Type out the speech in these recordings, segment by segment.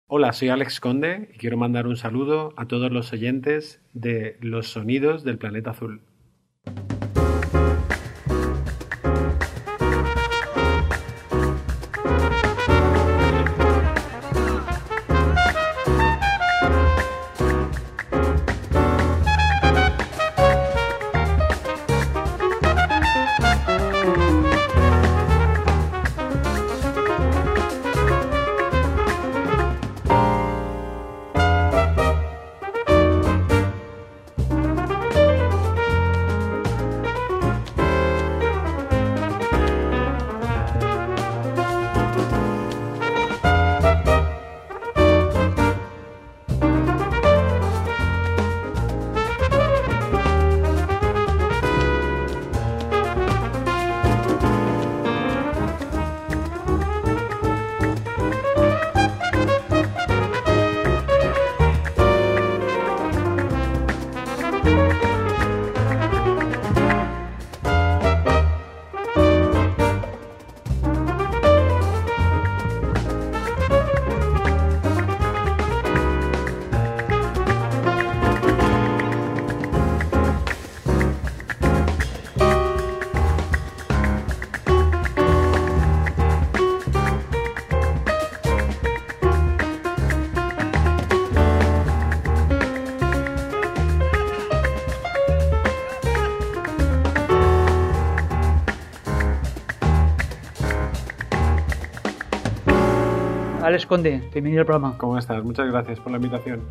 Hola, soy Alex Conde y quiero mandar un saludo a todos los oyentes de Los Sonidos del Planeta Azul. Alex Conde, bienvenido al programa. ¿Cómo estás? Muchas gracias por la invitación.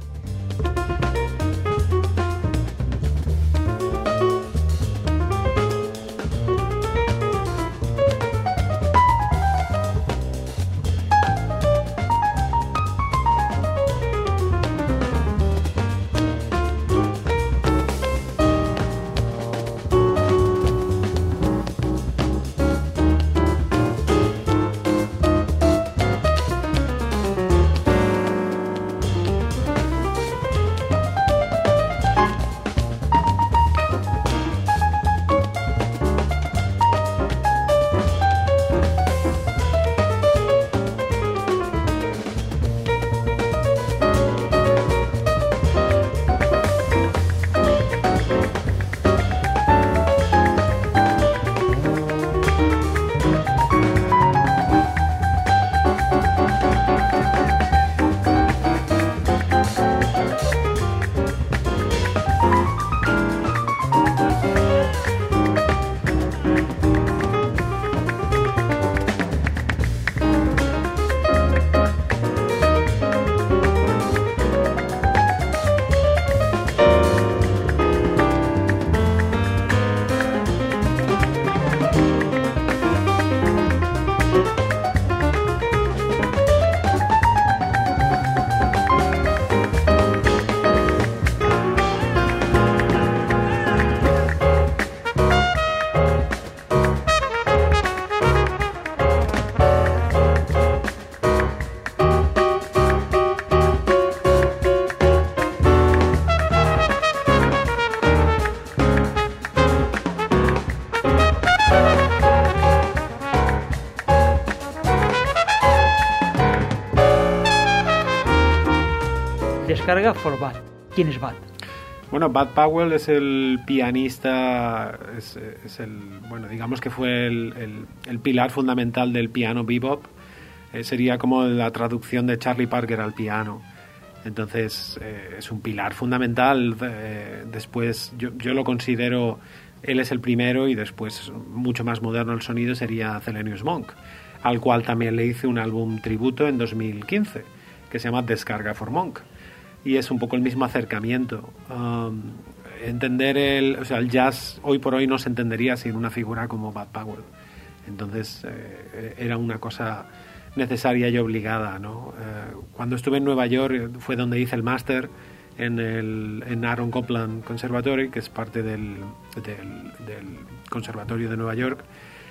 Descarga for Bud. ¿Quién es Bud? Bueno, Bud Powell es el pianista, es el, bueno, digamos que fue el pilar fundamental del piano bebop. Sería como la traducción de Charlie Parker al piano. Entonces es un pilar fundamental. Después yo lo considero, él es el primero, y después mucho más moderno el sonido sería Thelonious Monk, al cual también le hice un álbum tributo en 2015 que se llama Descarga for Monk, y es un poco el mismo acercamiento. Entender el jazz hoy por hoy no se entendería sin una figura como Bud Powell. Entonces era una cosa necesaria y obligada, ¿no? Cuando estuve en Nueva York fue donde hice el máster en Aaron Copland Conservatory, que es parte del Conservatorio de Nueva York,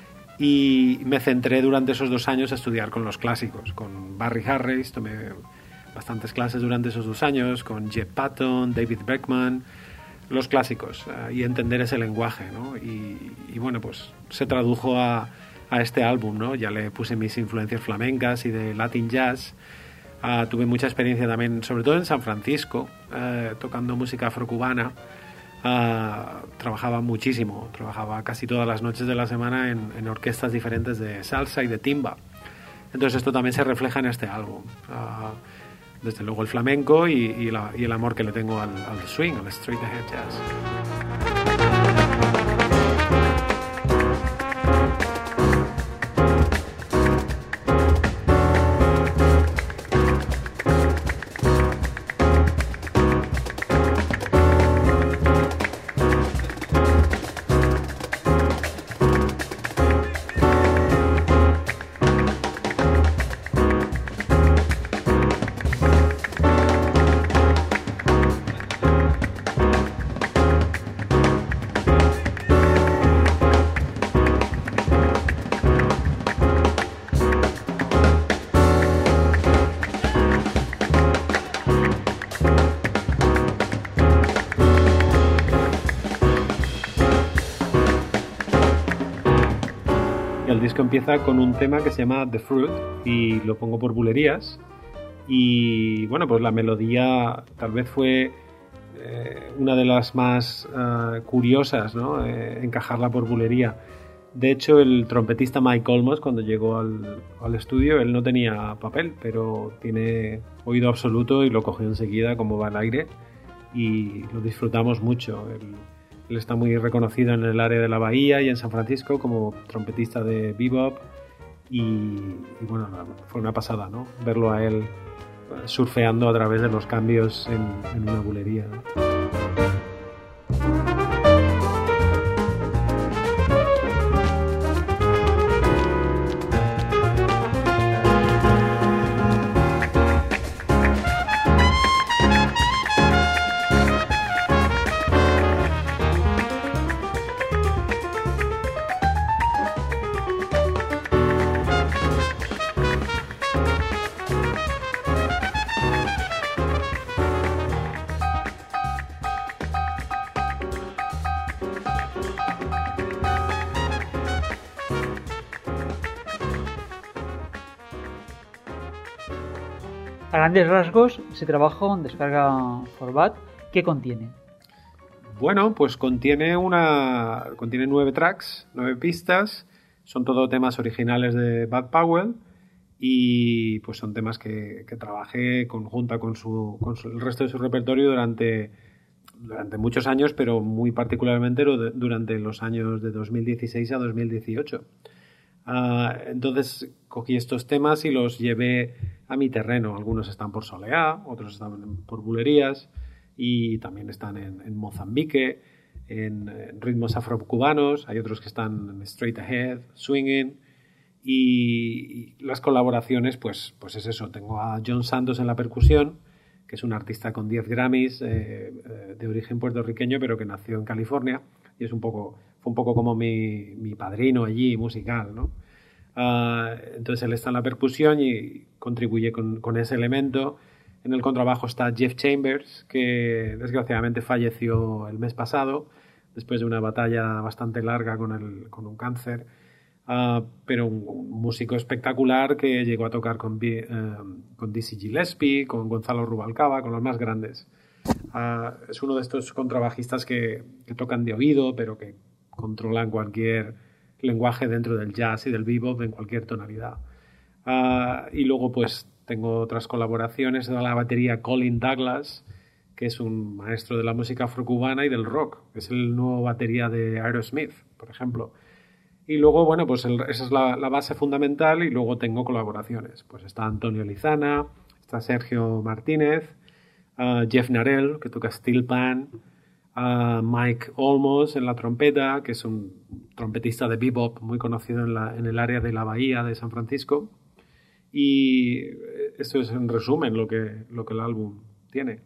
y me centré durante esos 2 años a estudiar con los clásicos, con Barry Harris. Tomé bastantes clases durante esos 2 años, con Jeff Patton, David Beckman, los clásicos, y entender ese lenguaje, ¿no? Y bueno, pues se tradujo a este álbum, ¿no? Ya le puse mis influencias flamencas y de Latin Jazz, Tuve mucha experiencia también, sobre todo en San Francisco, tocando música afrocubana. Trabajaba muchísimo, trabajaba casi todas las noches de la semana en orquestas diferentes de salsa y de timba. Entonces esto también se refleja en este álbum. Desde luego el flamenco y el amor que le tengo al swing, al straight ahead jazz. El disco empieza con un tema que se llama The Fruit y lo pongo por bulerías y bueno, pues la melodía tal vez fue una de las más curiosas, ¿no? Encajarla por bulería. De hecho, el trompetista Mike Olmos, cuando llegó al estudio, él no tenía papel, pero tiene oído absoluto y lo cogió enseguida como va al aire y lo disfrutamos mucho. Él está muy reconocido en el área de la Bahía y en San Francisco como trompetista de bebop y bueno, fue una pasada, ¿no? Verlo a él surfeando a través de los cambios en una bulería, ¿no? A grandes rasgos, ese trabajo en Descarga Forbat, ¿qué contiene? Bueno, pues contiene 9 tracks, 9 pistas, son todo temas originales de Bud Powell y pues son temas que trabajé conjunta con el resto de su repertorio durante muchos años, pero muy particularmente durante los años de 2016 a 2018. Entonces cogí estos temas y los llevé a mi terreno. Algunos están por Soleá, otros están por bulerías y también están en Mozambique, en ritmos afrocubanos. Hay otros que están en straight ahead, swinging y las colaboraciones, pues es eso. Tengo a John Santos en la percusión, que es un artista con 10 Grammys de origen puertorriqueño, pero que nació en California y fue un poco como mi padrino allí musical, ¿no? Entonces él está en la percusión y contribuye con ese elemento. En el contrabajo está Jeff Chambers, que desgraciadamente falleció el mes pasado después de una batalla bastante larga con un cáncer, pero un músico espectacular que llegó a tocar con Dizzy Gillespie, con Gonzalo Rubalcaba, con los más grandes. Es uno de estos contrabajistas que tocan de oído, pero que controlan cualquier lenguaje dentro del jazz y del bebop en cualquier tonalidad. Y luego pues tengo otras colaboraciones de la batería Colin Douglas, que es un maestro de la música afrocubana y del rock, que es el nuevo batería de Aerosmith, por ejemplo. Y luego, bueno, pues esa es la base fundamental y luego tengo colaboraciones. Pues está Antonio Lizana, está Sergio Martínez, Jeff Narell, que toca steel pan, Mike Olmos en la trompeta, que es un trompetista de bebop muy conocido en el área de la Bahía de San Francisco. Y esto es en resumen lo que el álbum tiene.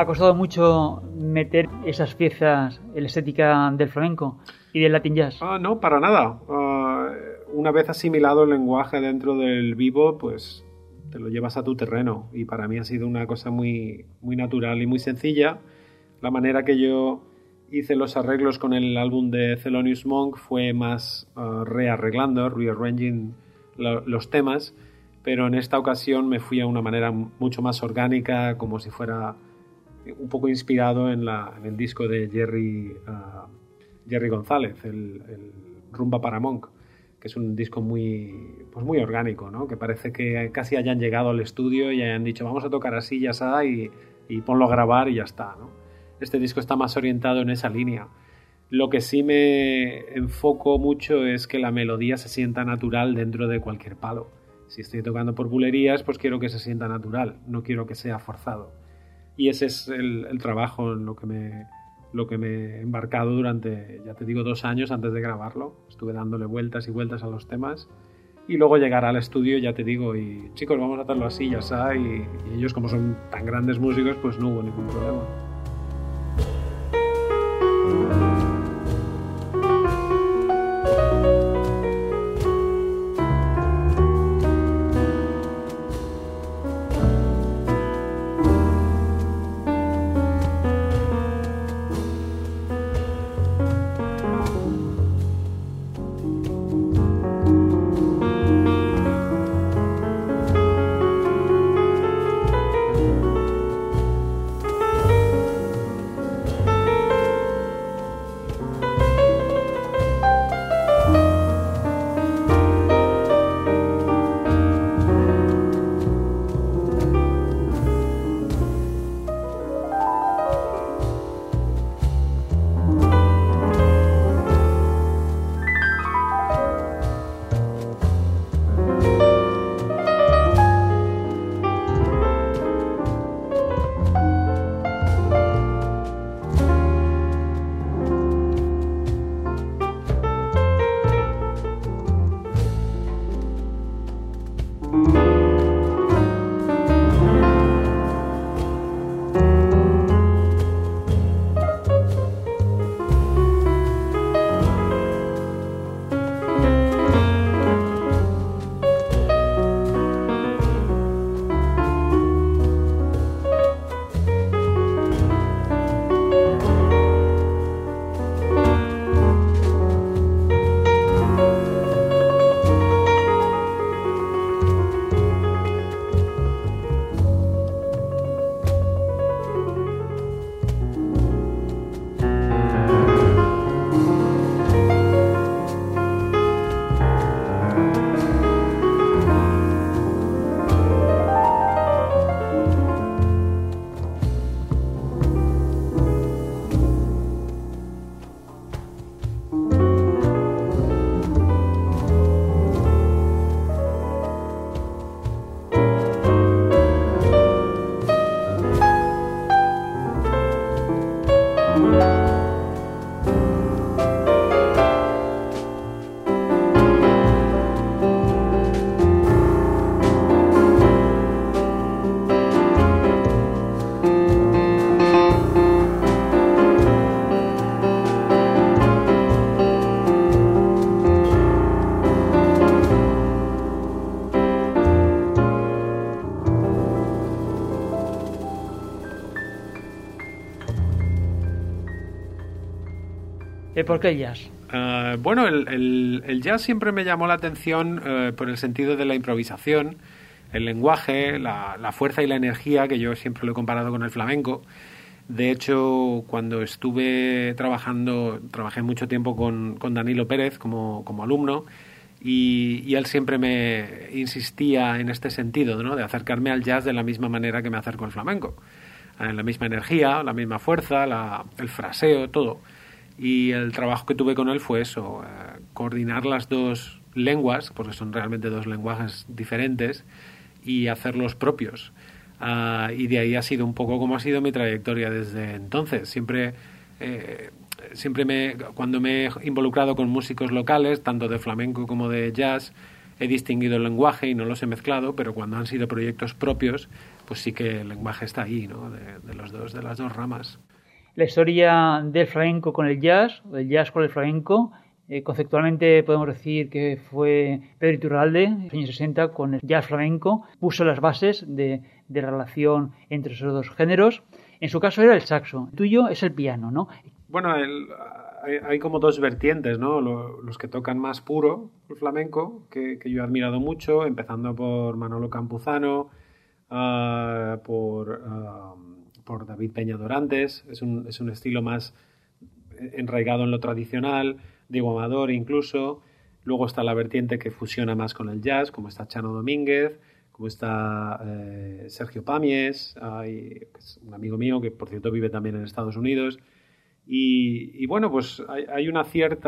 ¿Ha costado mucho meter esas piezas en la estética del flamenco y del Latin Jazz? No, para nada. Una vez asimilado el lenguaje dentro del bebop, pues te lo llevas a tu terreno. Y para mí ha sido una cosa muy, muy natural y muy sencilla. La manera que yo hice los arreglos con el álbum de Thelonious Monk fue más rearreglando, rearranging los temas, pero en esta ocasión me fui a una manera mucho más orgánica, como si fuera un poco inspirado en el disco de Jerry González, el Rumba para Monk, que es un disco muy orgánico, ¿no? Que parece que casi hayan llegado al estudio y hayan dicho vamos a tocar así, ya está, y ponlo a grabar y ya está, ¿no? Este disco está más orientado en esa línea. Lo que sí me enfoco mucho es que la melodía se sienta natural dentro de cualquier palo. Si estoy tocando por bulerías, pues quiero que se sienta natural, no quiero que sea forzado. Y ese es el trabajo en lo que me he embarcado durante, ya te digo, 2 años antes de grabarlo. Estuve dándole vueltas y vueltas a los temas y luego llegar al estudio, ya te digo, y chicos, vamos a hacerlo así, ya está. Y ellos, como son tan grandes músicos, pues no hubo ningún problema. ¿Por qué el jazz? Bueno, el jazz siempre me llamó la atención por el sentido de la improvisación, el lenguaje, la fuerza y la energía, que yo siempre lo he comparado con el flamenco. De hecho, cuando trabajé mucho tiempo con Danilo Pérez como alumno, y él siempre me insistía en este sentido, ¿no? De acercarme al jazz de la misma manera que me acerco al flamenco. La misma energía, la misma fuerza, el fraseo, todo. Y el trabajo que tuve con él fue eso, coordinar las dos lenguas, porque son realmente dos lenguajes diferentes, y hacerlos propios. Y de ahí ha sido un poco como ha sido mi trayectoria desde entonces. Siempre cuando me he involucrado con músicos locales, tanto de flamenco como de jazz, he distinguido el lenguaje y no los he mezclado, pero cuando han sido proyectos propios, pues sí que el lenguaje está ahí, ¿no? De las dos ramas. La historia del flamenco con el jazz, o del jazz con el flamenco, conceptualmente podemos decir que fue Pedro Iturralde, en los años 60, con el jazz flamenco, puso las bases de relación entre esos dos géneros. En su caso era el saxo, el tuyo es el piano, ¿no? Bueno, hay como dos vertientes, ¿no? Los que tocan más puro el flamenco, que yo he admirado mucho, empezando por Manolo Campuzano, por David Peña Dorantes, es un estilo más enraigado en lo tradicional, Diego Amador incluso. Luego está la vertiente que fusiona más con el jazz, como está Chano Domínguez, como está Sergio Pàmies, que es un amigo mío que por cierto vive también en Estados Unidos. Y bueno, pues hay un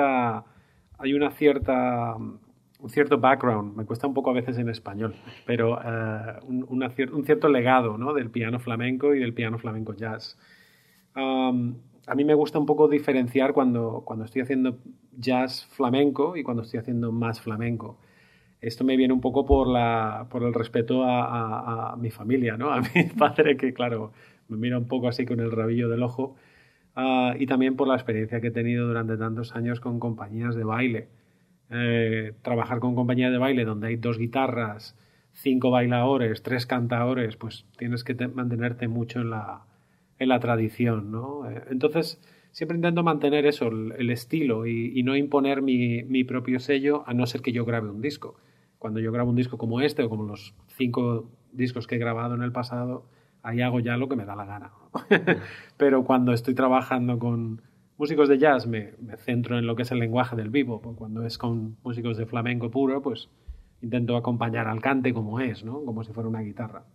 cierto background, me cuesta un poco a veces en español, pero un cierto legado, ¿no? Del piano flamenco y del piano flamenco jazz. A mí me gusta un poco diferenciar cuando estoy haciendo jazz flamenco y cuando estoy haciendo más flamenco. Esto me viene un poco por el respeto a mi familia, ¿no? A mi padre, que claro, me mira un poco así con el rabillo del ojo, y también por la experiencia que he tenido durante tantos años con compañías de baile. Trabajar con compañía de baile donde hay 2 guitarras, 5 bailadores, 3 cantadores, pues tienes que mantenerte mucho en la tradición, ¿no? Entonces siempre intento mantener eso, el estilo, y no imponer mi propio sello, a no ser que yo grabe un disco. Cuando yo grabo un disco como este o como los 5 discos que he grabado en el pasado, ahí hago ya lo que me da la gana. Pero cuando estoy trabajando con músicos de jazz me centro en lo que es el lenguaje del bebop. Cuando es con músicos de flamenco puro, pues intento acompañar al cante como es, ¿no? Como si fuera una guitarra.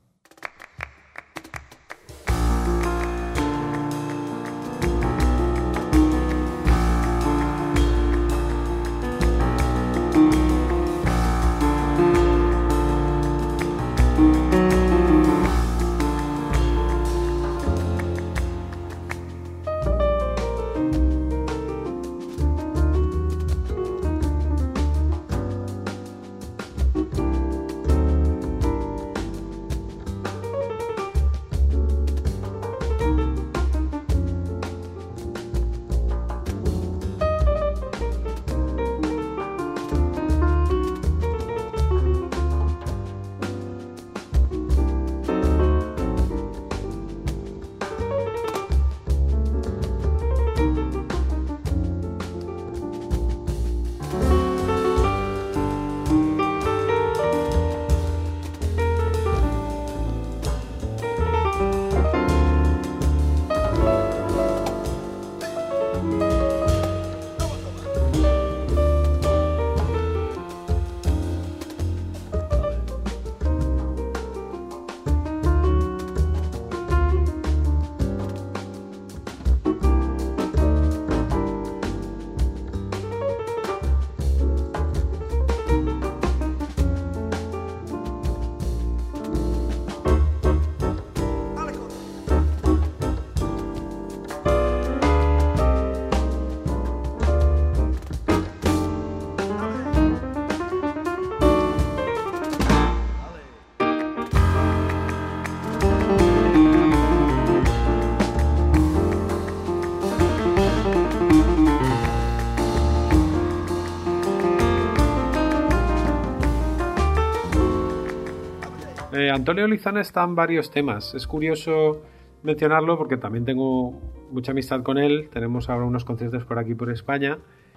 Antonio Lizana está en varios temas. Es curioso mencionarlo porque también tengo mucha amistad con él. Tenemos ahora unos conciertos por aquí, por España.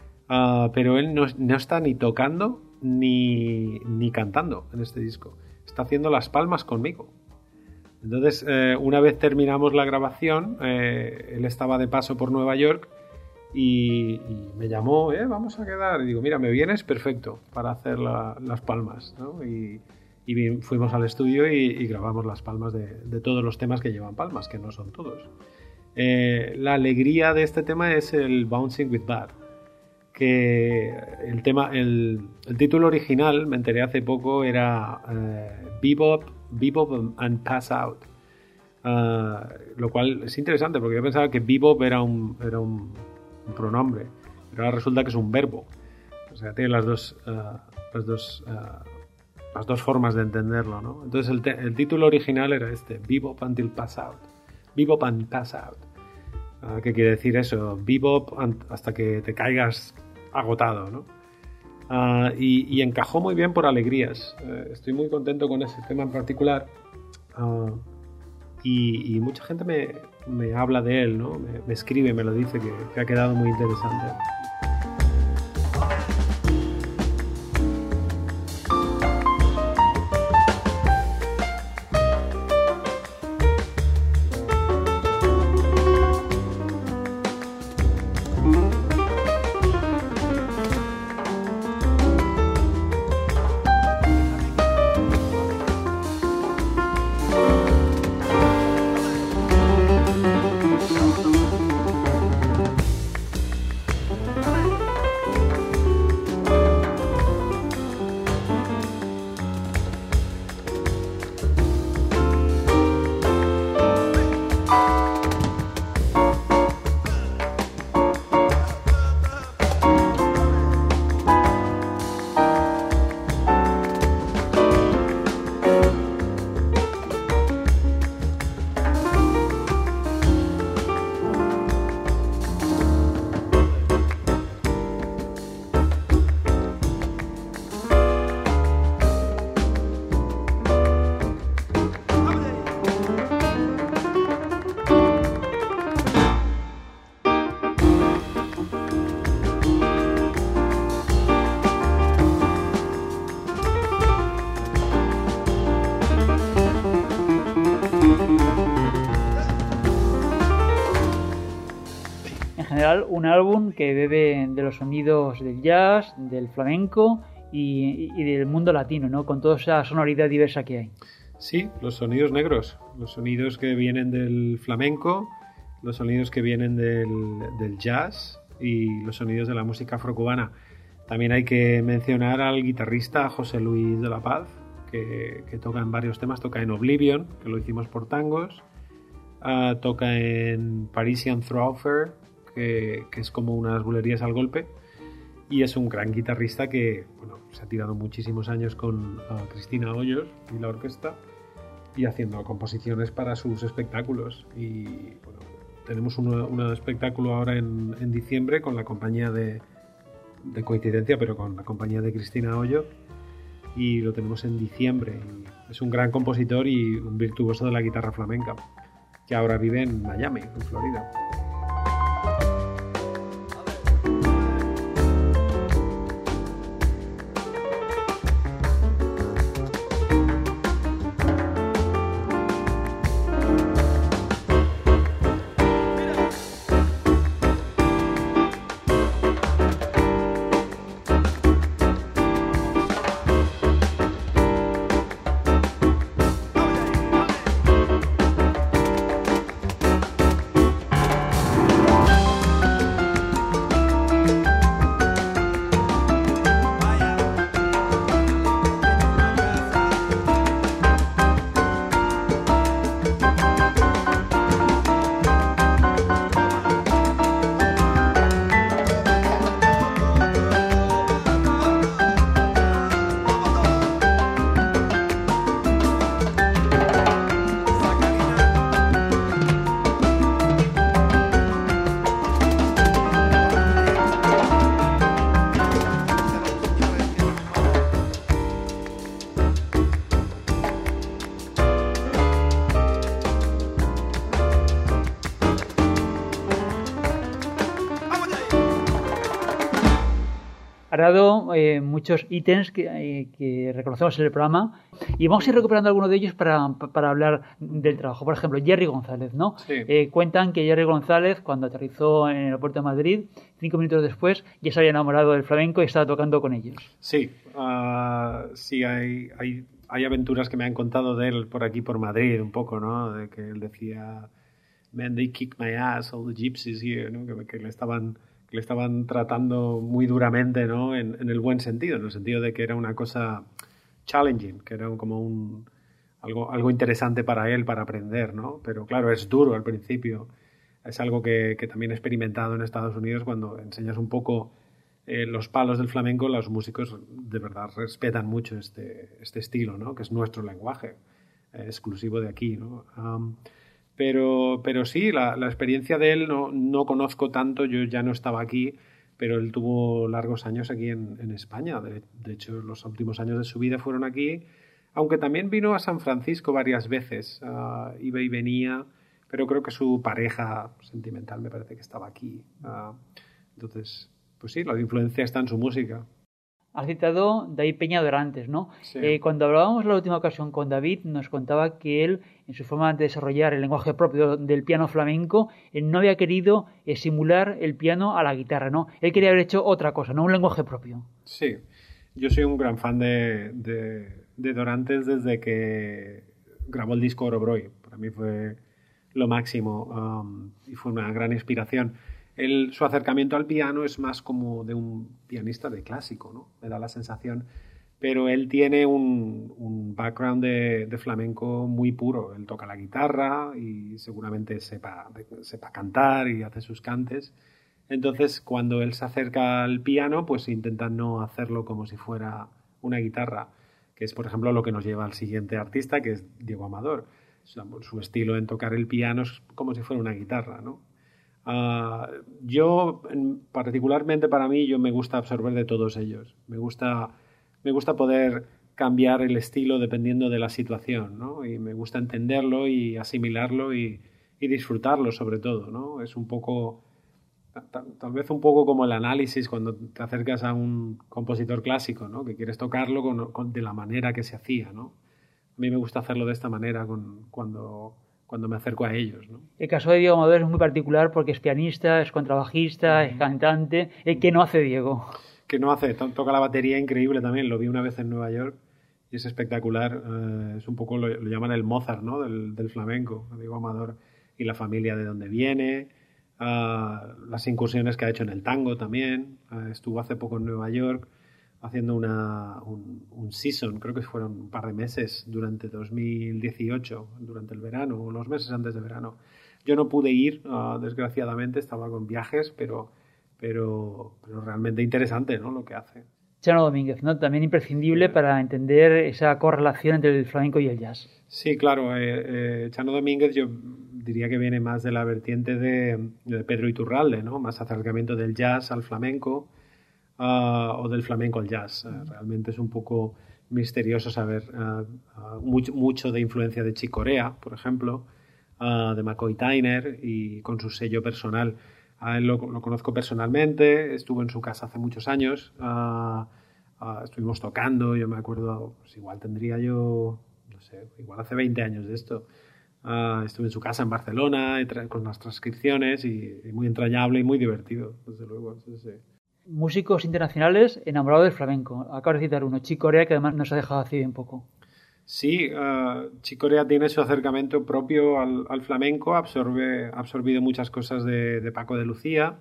Pero él no está ni tocando ni cantando en este disco. Está haciendo las palmas conmigo. Entonces, una vez terminamos la grabación, él estaba de paso por Nueva York y me llamó, vamos a quedar. Y digo, mira, me vienes perfecto para hacer las palmas, ¿no? Y fuimos al estudio y grabamos las palmas de todos los temas que llevan palmas, que no son todos. La alegría de este tema es el Bouncing with Bad, que el título original, me enteré hace poco, era Bebop and Pass Out, lo cual es interesante porque yo pensaba que Bebop era un pronombre, pero ahora resulta que es un verbo, o sea, tiene las dos las dos formas de entenderlo, ¿no? Entonces el título original era este, Bebop Until Pass Out. Bebop and Pass Out. ¿Qué quiere decir eso? Bebop hasta que te caigas agotado, ¿no? Y encajó muy bien por alegrías. Estoy muy contento con ese tema en particular. Y mucha gente me habla de él, ¿no? Me escribe, me lo dice, que ha quedado muy interesante. Un álbum que bebe de los sonidos del jazz, del flamenco y del mundo latino, ¿no? Con toda esa sonoridad diversa que hay. Sí, los sonidos negros, los sonidos que vienen del flamenco, los sonidos que vienen del jazz y los sonidos de la música afrocubana. También hay que mencionar al guitarrista José Luis de la Paz, que toca en varios temas, toca en Oblivion, que lo hicimos por tangos, toca en Parisian Thrower, que es como unas bulerías al golpe, y es un gran guitarrista que se ha tirado muchísimos años con Cristina Hoyos y la orquesta y haciendo composiciones para sus espectáculos. Y tenemos un espectáculo ahora en diciembre con la compañía de coincidencia, pero con la compañía de Cristina Hoyos, y lo tenemos en diciembre. Y es un gran compositor y un virtuoso de la guitarra flamenca, que ahora vive en Miami, en Florida. Ha dado muchos ítems que reconocemos en el programa y vamos a ir recuperando algunos de ellos para hablar del trabajo. Por ejemplo, Jerry González, ¿no? Sí. Cuentan que Jerry González, cuando aterrizó en el aeropuerto de Madrid, 5 minutos después ya se había enamorado del flamenco y estaba tocando con ellos. Sí, sí hay aventuras que me han contado de él por aquí, por Madrid, un poco, ¿no? De que él decía, "Man, they kick my ass, all the gypsies here", ¿no? Que le estaban tratando muy duramente, ¿no? En el buen sentido, en el sentido de que era una cosa challenging, que era como algo interesante para él, para aprender, ¿no? Pero claro, es duro al principio. Es algo que también he experimentado en Estados Unidos cuando enseñas un poco los palos del flamenco, los músicos de verdad respetan mucho este estilo, ¿no? Que es nuestro lenguaje, exclusivo de aquí, ¿no? Pero sí, la experiencia de él no conozco tanto, yo ya no estaba aquí, pero él tuvo largos años aquí en España. De hecho, los últimos años de su vida fueron aquí, aunque también vino a San Francisco varias veces, iba y venía, pero creo que su pareja sentimental me parece que estaba aquí. Entonces, pues sí, la influencia está en su música. Has citado David Peña-Dorantes, ¿no? Sí. Cuando hablábamos la última ocasión con David, nos contaba que él, en su forma de desarrollar el lenguaje propio del piano flamenco, él no había querido simular el piano a la guitarra, ¿no? Él quería haber hecho otra cosa, ¿no? Un lenguaje propio. Sí, yo soy un gran fan de Dorantes desde que grabó el disco Orobroy. Para mí fue lo máximo, y fue una gran inspiración. Su acercamiento al piano es más como de un pianista de clásico, ¿no? Me da la sensación. Pero él tiene un background de flamenco muy puro. Él toca la guitarra y seguramente sepa cantar y hace sus cantes. Entonces, cuando él se acerca al piano, pues intenta no hacerlo como si fuera una guitarra, que es, por ejemplo, lo que nos lleva al siguiente artista, que es Diego Amador. Su estilo en tocar el piano es como si fuera una guitarra, ¿no? Particularmente para mí, yo me gusta absorber de todos ellos. Me gusta poder cambiar el estilo dependiendo de la situación, ¿no? Y me gusta entenderlo y asimilarlo y disfrutarlo sobre todo, ¿no? Es un poco, tal vez un poco como el análisis cuando te acercas a un compositor clásico, ¿no? Que quieres tocarlo de la manera que se hacía, ¿no? A mí me gusta hacerlo de esta manera cuando me acerco a ellos, ¿no? El caso de Diego Amador es muy particular porque es pianista, es contrabajista, es cantante. ¿Qué no hace Diego? Que no hace, toca la batería increíble también. Lo vi una vez en Nueva York y es espectacular. Es un poco, lo llaman el Mozart, ¿no? del flamenco, Diego Amador, y la familia de donde viene, las incursiones que ha hecho en el tango también. Estuvo hace poco en Nueva York haciendo un season, creo que fueron un par de meses durante 2018, durante el verano, unos meses antes de verano. Yo no pude ir, desgraciadamente, estaba con viajes, pero realmente interesante, ¿no? Lo que hace. Chano Domínguez, ¿no? También imprescindible para entender esa correlación entre el flamenco y el jazz. Sí, claro. Chano Domínguez yo diría que viene más de la vertiente de Pedro Iturralde, ¿no? Más acercamiento del jazz al flamenco, o del flamenco al jazz. Realmente es un poco misterioso saber mucho de influencia de Chick Corea, por ejemplo, de McCoy Tyner, y con su sello personal. A él lo conozco personalmente, estuve en su casa hace muchos años, estuvimos tocando, yo me acuerdo, pues igual tendría yo, no sé, igual hace 20 años de esto. Estuve en su casa en Barcelona con las transcripciones y muy entrañable y muy divertido, desde luego. Sí. Músicos internacionales enamorados del flamenco. Acabo de citar uno, Chick Corea, que además nos ha dejado así un poco. Sí, Chick Corea tiene su acercamiento propio al flamenco, ha absorbido muchas cosas de Paco de Lucía.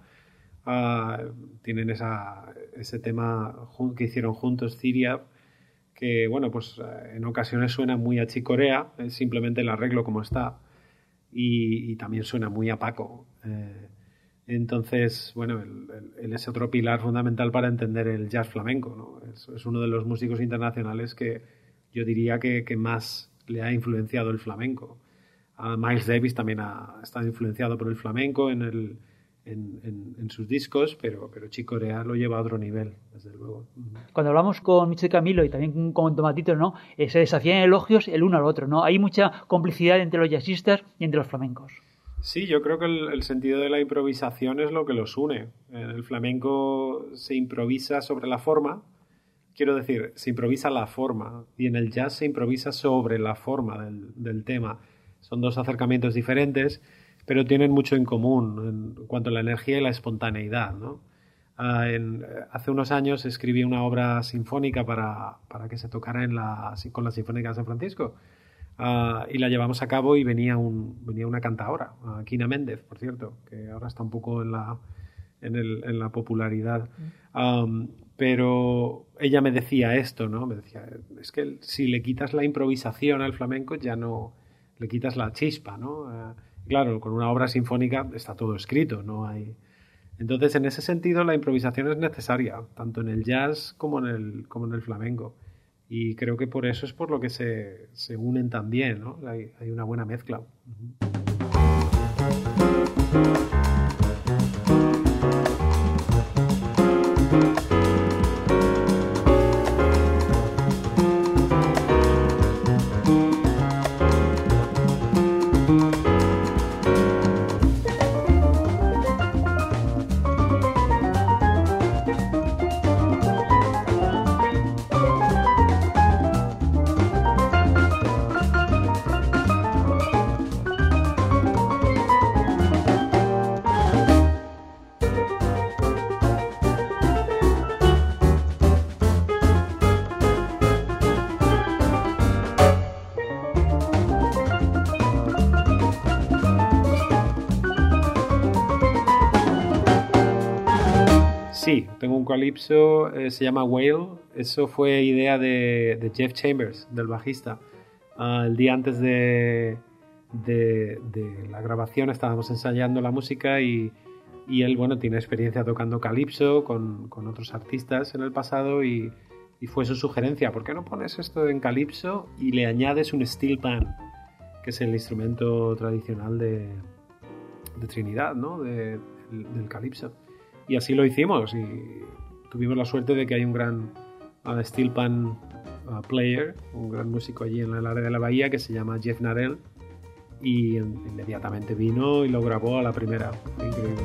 Tienen ese tema que hicieron juntos, Ciria, que bueno, pues en ocasiones suena muy a Chick Corea, simplemente el arreglo como está, y también suena muy a Paco. Entonces, bueno, él es otro pilar fundamental para entender el jazz flamenco, ¿no? Es uno de los músicos internacionales que yo diría que más le ha influenciado el flamenco. Miles Davis también ha estado influenciado por el flamenco en sus discos, pero Chick Corea lo lleva a otro nivel, desde luego. Cuando hablamos con Michel Camilo y también con Tomatitos, ¿no? Se desafían elogios el uno al otro, ¿no? Hay mucha complicidad entre los jazzistas y entre los flamencos. Sí, yo creo que el sentido de la improvisación es lo que los une. En el flamenco se improvisa sobre la forma, quiero decir, se improvisa la forma, y en el jazz se improvisa sobre la forma del tema. Son dos acercamientos diferentes, pero tienen mucho en común en cuanto a la energía y la espontaneidad, ¿no? Hace unos años escribí una obra sinfónica para que se tocara con la Sinfónica de San Francisco. Y la llevamos a cabo y venía una cantaora, Quina Méndez, por cierto, que ahora está un poco en la popularidad. Pero ella me decía esto, ¿no? Me decía, es que si le quitas la improvisación al flamenco ya no le quitas la chispa, ¿no? Claro, con una obra sinfónica está todo escrito, no hay... Entonces, en ese sentido, la improvisación es necesaria, tanto en el jazz como en el flamenco. Y creo que por eso es por lo que se unen también, ¿no? Hay una buena mezcla. Sí, tengo un calipso, se llama Whale. Eso fue idea de Jeff Chambers, del bajista. El día antes de la grabación estábamos ensayando la música y él, bueno, tiene experiencia tocando calipso con otros artistas en el pasado y fue su sugerencia: ¿por qué no pones esto en calipso y le añades un steel pan, que es el instrumento tradicional de Trinidad, ¿no? Del calipso. Y así lo hicimos y tuvimos la suerte de que hay un gran steel pan player, un gran músico allí en el área de la bahía que se llama Jeff Narell, y inmediatamente vino y lo grabó a la primera. Fue increíble.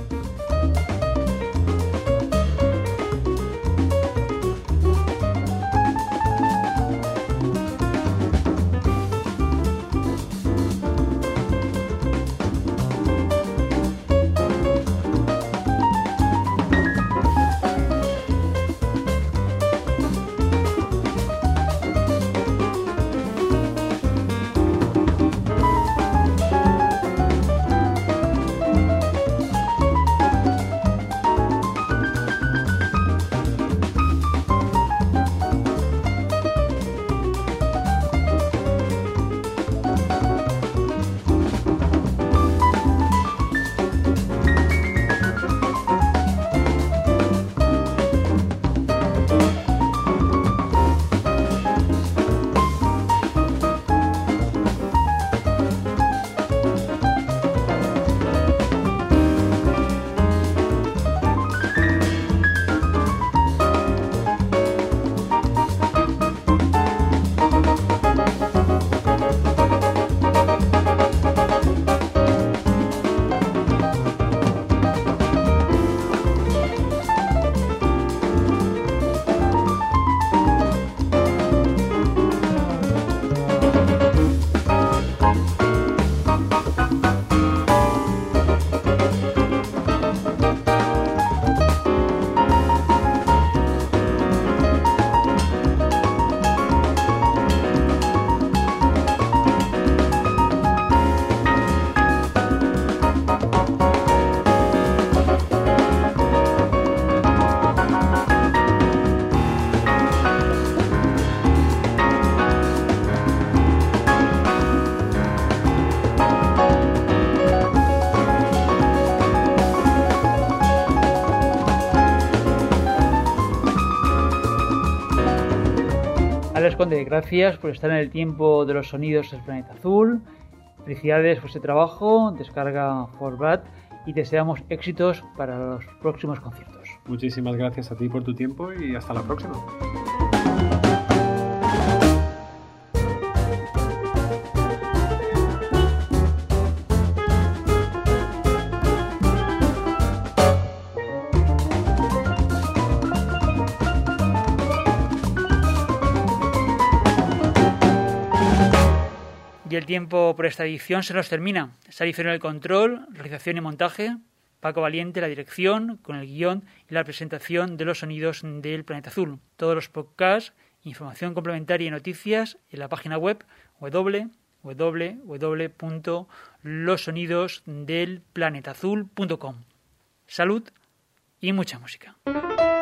Alex Conde, gracias por estar en el tiempo de los sonidos del planeta azul. Felicidades por este trabajo, descarga Forbat y deseamos éxitos para los próximos conciertos. Muchísimas gracias a ti por tu tiempo y hasta la próxima. Y el tiempo por esta edición se nos termina. Sari Ferro en el control, realización y montaje, Paco Valiente la dirección, con el guión y la presentación de los sonidos del planeta azul. Todos los podcasts, información complementaria y noticias en la página web www.losonidosdelplanetazul.com. Salud y mucha música.